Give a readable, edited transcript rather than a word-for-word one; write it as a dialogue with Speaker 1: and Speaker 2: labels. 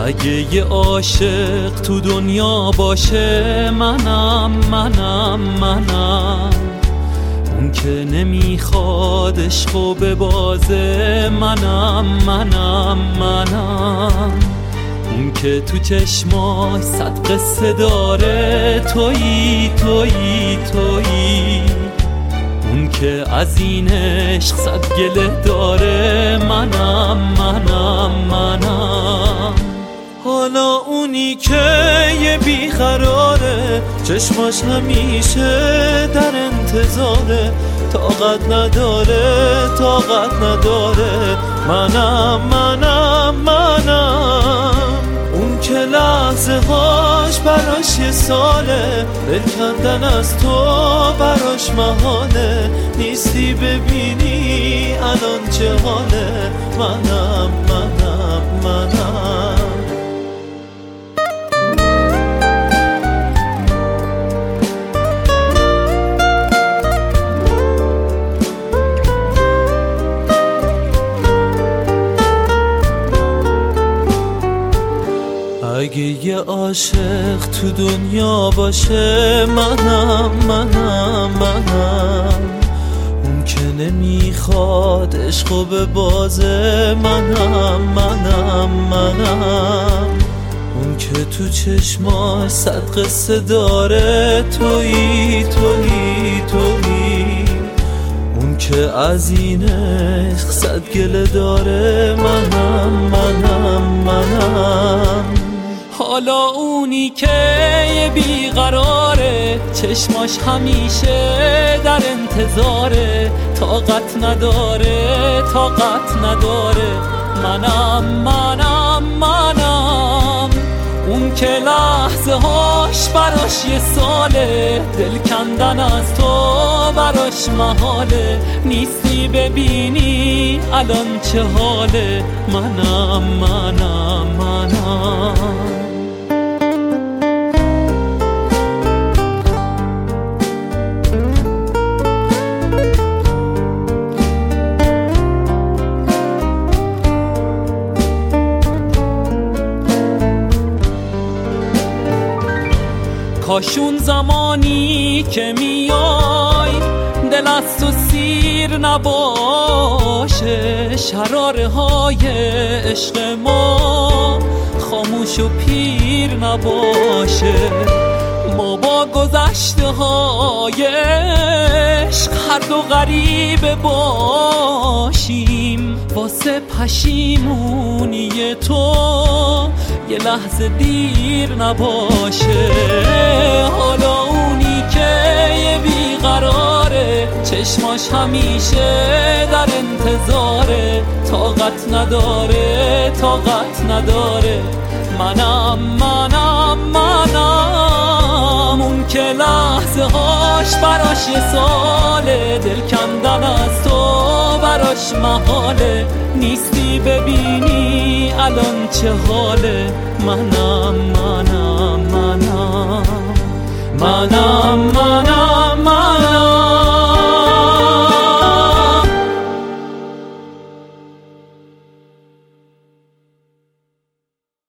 Speaker 1: اگه یه عاشق تو دنیا باشه منم اون که نمیخواد عشقو ببازه منم اون که تو چشماش صد قصه داره تویی اون که از این عشق صد گله داره منم حالا اونی که یه بیقراره چشماش همیشه در انتظاره طاقت نداره منم اون که لحظه هاش براش یه ساله دل کندن از تو براش محاله نیستی ببینی الان چه حاله منم اگه یه عاشق تو دنیا باشه منم اون که نمیخواد عشقو ببازه منم اون که تو چشماش صد قصه داره تویی اون که از این عشق صد گله داره منم حالا اونی که یه بیقراره چشماش همیشه در انتظاره طاقت نداره منم اون که لحظه هاش براش یه ساله دل کندن از تو براش محاله نیستی ببینی الان چه حاله منم کاشون زمانی که میای دل از تو سیر نباشه شراره های عشق ما خاموش و پیر نباشه ما با گذشته های عشق هر دو غریبه باشیم واسه پشیمونی تو یه لحظه دیر نباشه حالا اونی که یه بیقراره چشماش همیشه در انتظاره طاقت نداره منم اون که لحظه هاش براش یه ساله دل کندن از تو براش محاله نیستی ببینی الان چه حاله منم